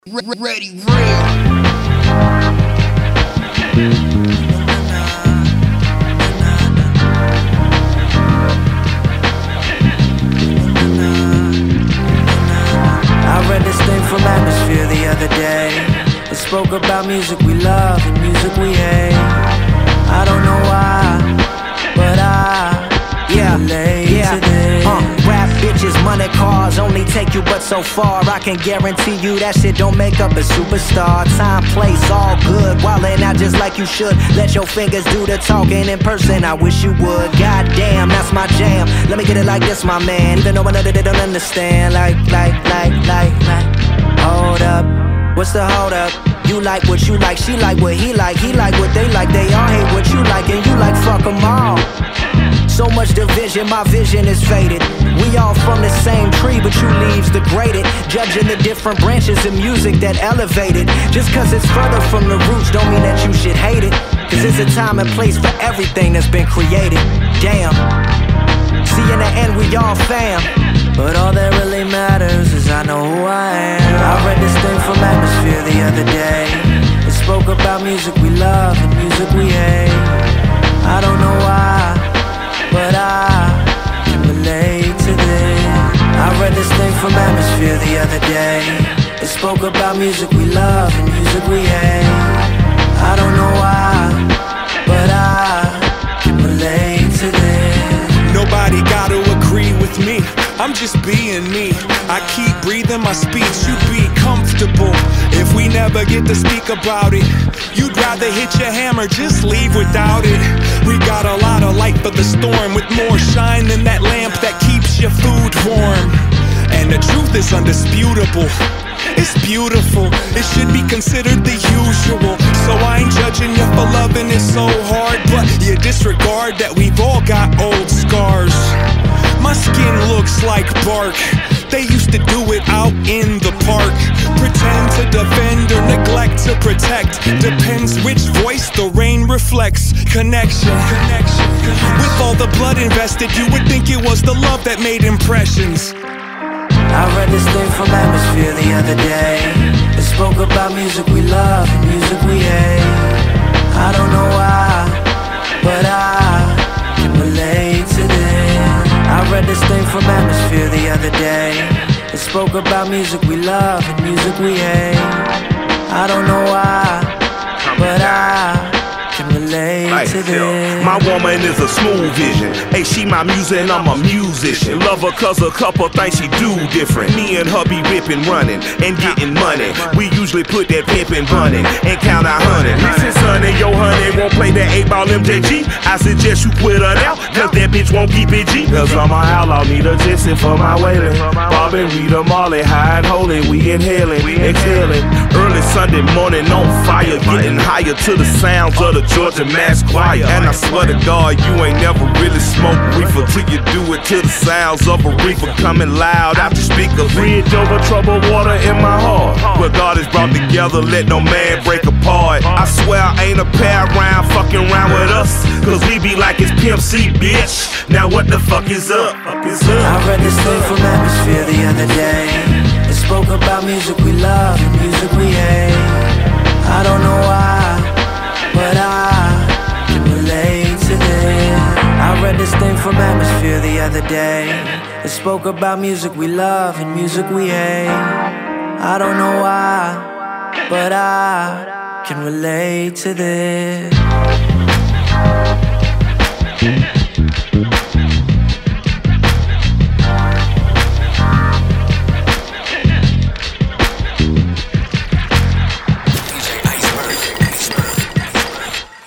Ready, real. I read this thing from Atmosphere the other day. It spoke about music we love and music we hate. I don't know why, but I relate to this. Rap, bitches, money, cars only take you but so far. I can guarantee you that shit don't make up a superstar. Time, place, all good, wildin' out just like you should. Let your fingers do the talking in person, I wish you would. Goddamn, that's my jam. Let me get it like this, my man. Even though another they don't understand. Like. Hold up, what's the hold up? You like what you like, she like what he like what they like. They all hate what you like and you like fuck them all. So much division, my vision is faded. We all from the same tree, but you leaves degraded. Judging the different branches of music that elevated. Just cause it's further from the roots don't mean that you should hate it. Cause there's a time and place for everything that's been created. Damn. See, in the end we all fam, but all that really matters is I know who I am. I read this thing from Atmosphere the other day. It spoke about music we love and music we hate. I don't know why, but I can relate to this. I read this thing from Atmosphere the other day. It spoke about music we love and music we hate. I don't know why, but I can relate to this. Nobody gotta agree with me, I'm just being me. I keep breathing my speech, you'd be comfortable if we never get to speak about it. You'd rather hit your hammer, just leave without it. We got a lot of light for the storm, with more shine than that lamp that keeps your food warm. And the truth is undisputable, it's beautiful, it should be considered the usual. So I ain't judging you for loving it so hard, but you disregard that we've all got old scars. My skin looks like bark, they used to do it out in the park. Pretend to defend or neglect to protect, depends which voice the rain reflects. Connection. With all the blood invested, you would think it was the love that made impressions. I read this thing from Atmosphere the other day. It spoke about music we love and music we hate. I don't know why, but I can relate to this. I read this thing from Atmosphere the other day. It spoke about music we love and music we hate. I don't know why, but I can relate to this. My woman is a smooth vision. Hey, she my music and I'm a musician. Love her cause a couple things she do different. Me and her be ripping, running, and getting money. We usually put that pimpin' running and count our honey. Since honey, your honey won't play that 8-ball MJG, I suggest you quit her now, cause that bitch won't keep it G. Cause I'm a outlaw, need a Jesse for my wailing. Bob and Rita Marley, high and holy, we inhaling, exhaling. Early Sunday morning on fire, getting higher to the sounds of the Georgia Mass Choir. And I swear to God, you ain't never really smoked reefer till you do it to the sounds of a reefer coming loud out the speakers. Bridge over troubled water in my heart, where God is brought together, let no man break apart. I swear I ain't a pair around fucking around with us, cause we be like it's Pimp C, bitch. Now what the fuck is up? I read this thing from Atmosphere the other day. It spoke about music we love and music we hate. I don't know why, but I can relate to this. I read this thing from Atmosphere the other day. It spoke about music we love and music we hate. I don't know why, but I can relate to this.